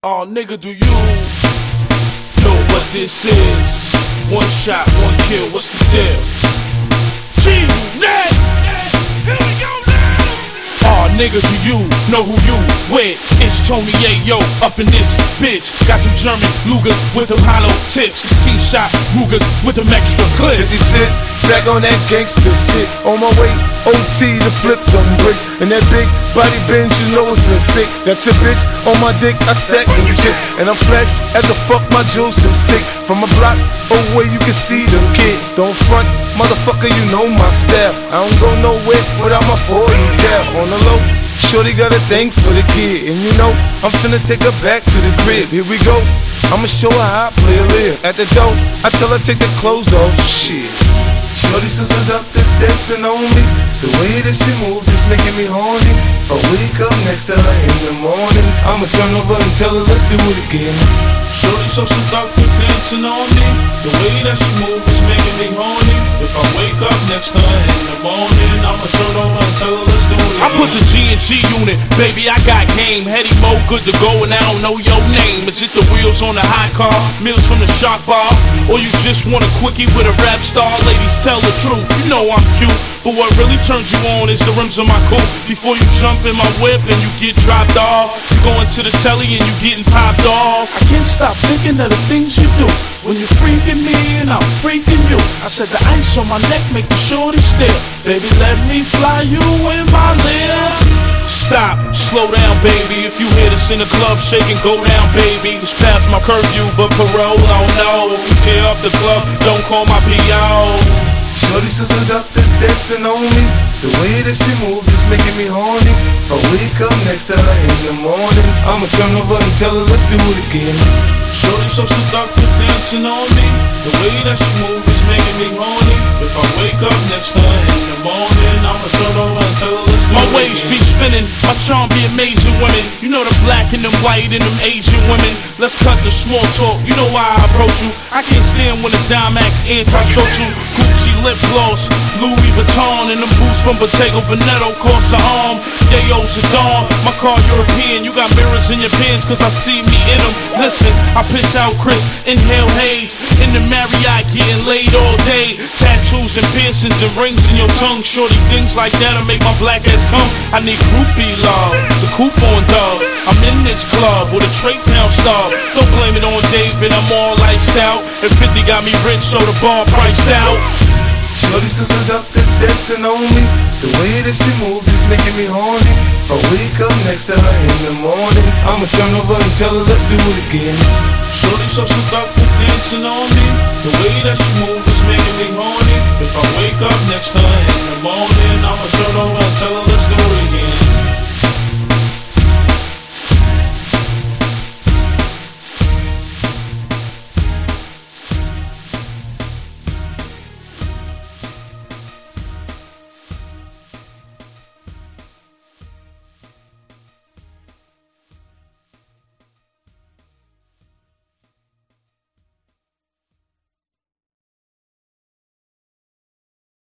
Oh nigga, do you know what this is? One shot, one kill, what's the deal? G-Net! Here we go now! Oh nigga, do you know who you with? It's Tony Ayo up in this bitch. Got them German Lugers with them hollow tips. 16-shot Rugers with them extra clips. 50 Cent, back on that gangster shit. On my way, OT to flip them bricks. And that big body Benz, you know it's a 6. Got your bitch on my dick, I stack them chips. And I'm flashy as a fuck, my juice is sick. From a block away, you can see them kid. Don't front, motherfucker, you know my style. I don't go nowhere without my 40 cap. On the low, shorty got a thing for the kid. And you know, I'm finna take her back to the crib. Here we go, I'ma show her how I play a live. At the door, I tell her take the clothes off. Shit, shorty so seductive, dancing on me. It's the way that she move, it's making me horny. If I wake up next to her in the morning, I'ma turn over and tell her let's do it again. Shorty so seductive, dancing on me. The way that she move is making me horny. If I wake up next to her in the morning, I'ma turn over and tell her let's do it again. I put the G&G unit, baby, I got game. Heady Mo, good to go, and I don't know your name. Is it the wheels on the hot car, meals from the shop bar, or you just want a quickie with a rap star? Ladies, tell the truth, you know I'm cute, but what really turns you on is the rims on my coupe. Before you jump in my whip and you get dropped off, you going to the telly and you getting popped off. I can't stop thinking of the things you do when you're freaking me and I'm freaking you. I said the ice on my neck make the shorty still. Baby, let me fly you in my lip. Stop, slow down, baby. If you hear this in the club, shake and go down, baby. It's past my curfew, but parole, oh no. If you tear up the club, don't call my P.O. Shorty so seductive, dancing on me. It's the way that she move, it's making me horny. If I wake up next to her in the morning, I'ma turn over and tell her let's do it again. Shorty so seductive, dancing on me. The way that she move is making me horny. If I wake up next to her in the morning, I'ma turn over and tell her let's do it again. My waves be spinning, my charm be amazing women. You know the black and the white and them Asian women. Let's cut the small talk, you know why I approach you. I can't stand when the dime act anti-social. Gucci lip gloss, Louis Vuitton, and them boots from Bottega Veneta cost an arm. Yayo's a dawn, my car European. You got mirrors in your pants cause I see me in them. Listen, I piss out Chris, inhale haze. In the Marriott getting laid all day. Tattoos and piercings and rings in your tongue. Shorty things like that'll make my black ass come. I need groupie love, the coupon doves. I'm in this club with a Trey Pound star. Don't blame it on David, I'm all iced out. And 50 got me rich, so the bar priced out. Shorty so seductive, dancing on me. It's the way that she move, it's making me horny. If I wake up next to her in the morning, I'ma turn over and tell her let's do it again. Shorty so seductive, dancing on me. The way that she move is making me horny. If I wake up next to her in the morning,